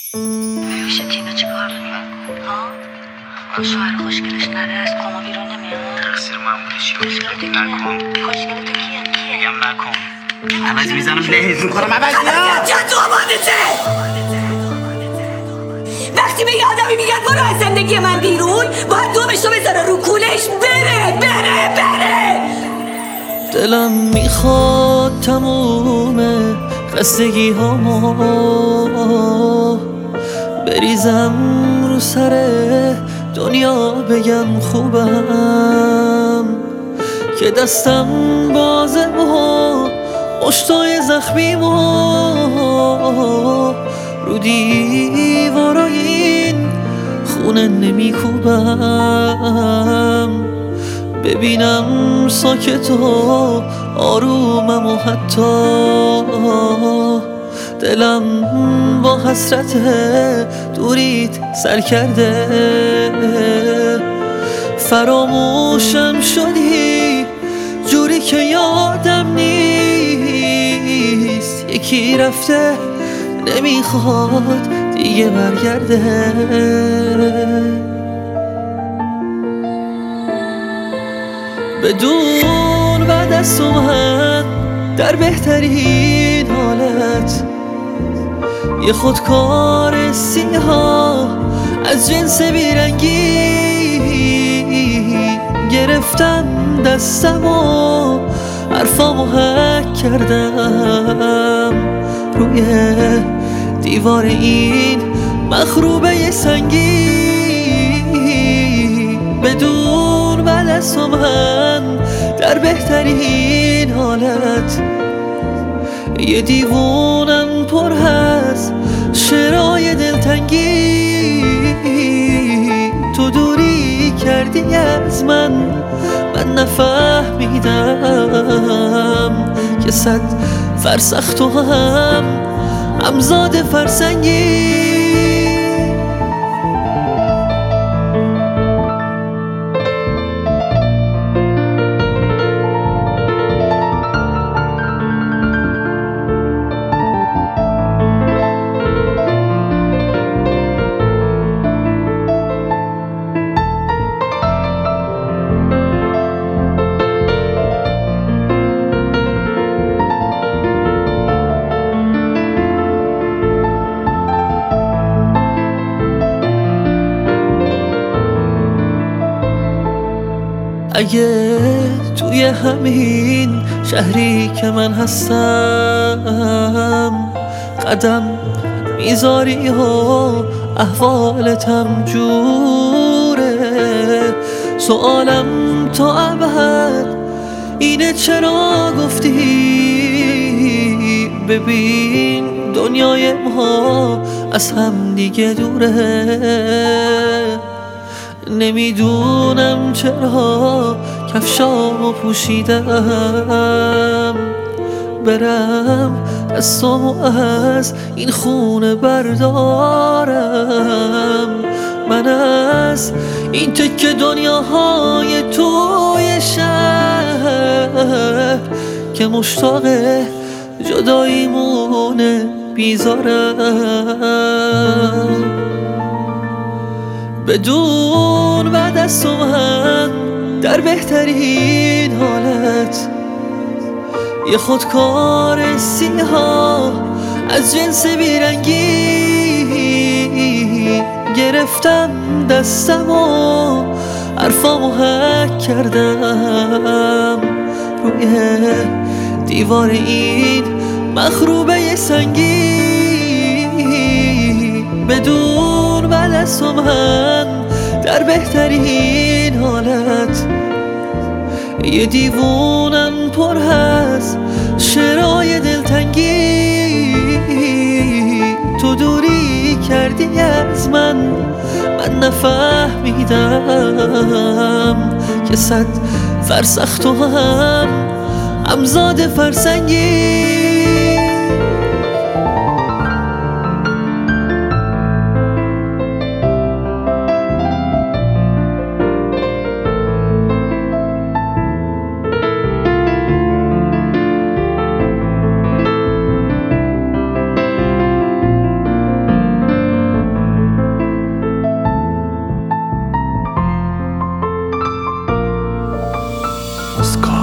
میشه تینا چی کار داریم؟ ها؟ اون شوهر خوشگلش نره از کما بیرون نمیاد؟ تقصیر من بوده چی خوشگلت نکن خوشگلت کیه؟ میگم نکن عوض میزنم لحظ میکنم عوض چند تو آمادته؟ وقتی به یه آدمی میگن برو از زندگی من بیرون باید دومشو بذاره رو کولش بره دلم میخواد تموم خستگی هامو بریزم رو سر دنیا بگم خوبم که دستم بازه و مشتای زخمیمو رو دیوارای این خونه نمیکوبم ببینم ساکت و آرومم و حتی دلم با حسرت دوریت سر کرده فراموشم شدی جوری که یادم نیست یکی رفته نمیخواد دیگه برگرده بدون بعد از اومد در بهترین حالت یه خودکار سیاه از جنس بیرنگی گرفتم دستم و حرفامو حک کردم روی دیوار این مخروبه سنگی بدون بلس و من در بهترین حالت یه دیوونم پر هست شعرهای دلتنگی تو دوری کردی از من نفهمیدم که 100 فرسخ تو هم همزاد فرسنگی اگه توی همین شهری که من هستم قدم میذاری و احوالتم جوره سوالم تا ابد اینه چرا گفتی ببین دنیای ما از هم دیگه دوره نمیدونم چرا کفشامو پوشیدم برم دستامو از این خونه بردارم من از این تکه دنیاهای توی شهر که مشتاق جداییمونه بیزارم بدون بعد از تو من در بهترین حالت یه خودکار سیاه از جنس بیرنگی گرفتم دستم و حرفامو حک کردم روی دیوار این مخروبه سنگی بدون بلس و من در بهترین حالت یه دیوونم پر هست شعرهای دلتنگی تو دوری کردی از من نفهمیدم که 100 فرسخ تو هم همزاد فرسنگی اسکار